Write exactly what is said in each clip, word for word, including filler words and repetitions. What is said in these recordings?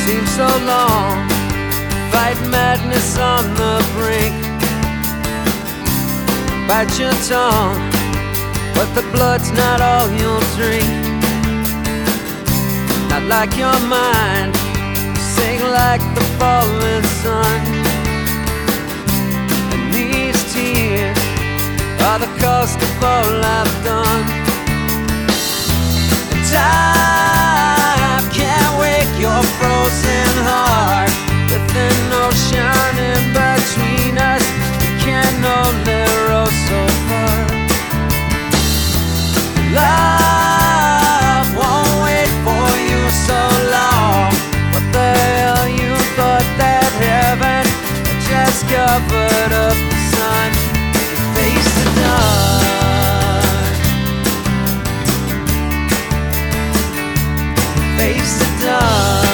seems so long, fight madness on the brink. Bite your tongue, but the blood's not all you'll drink. Not like your mind, sing like the falling sun. And these tears are the cost of all I've done. And time can't wake your frozen heart. With an ocean in between us, we can only row so far. Love won't wait for you so long. What the hell, you thought that heaven had just covered up the sun? You face the dark, face the dark.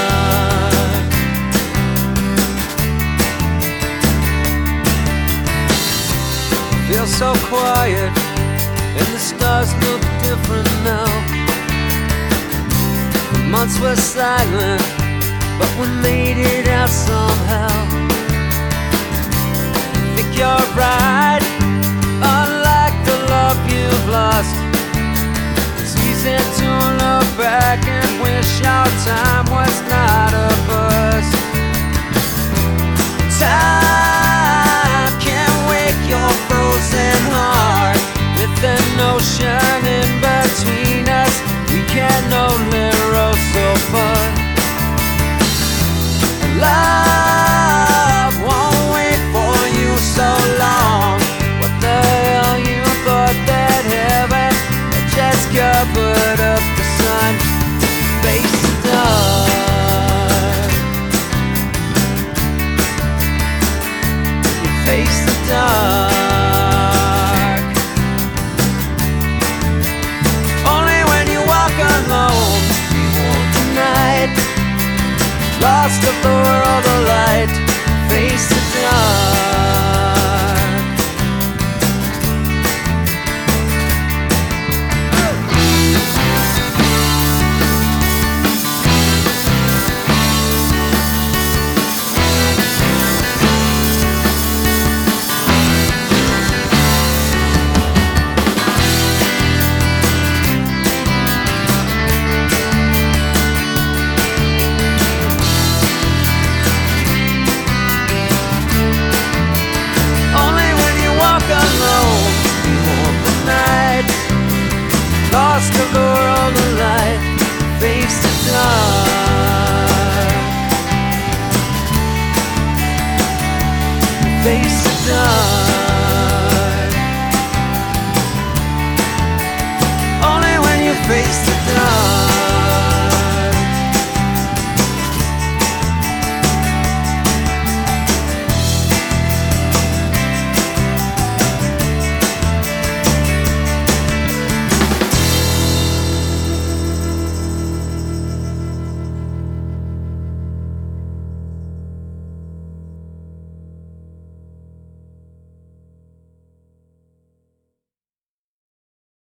Feels so quiet, and the stars look different now. The months were silent, but we made it out somehow. I think you're right, unlike the love you've lost. It's easy to look back and wish our time was not a bust. Time can't wake your frozen heart. With an ocean in between us, we can only row so far. Love won't wait for you so long. What the hell, you thought that heaven had just covered up the sun? Face the dark, face the dark. Lost of the world, the light, face the dark. Lost of the world, the light, face the dark, face the dark. Only when you face the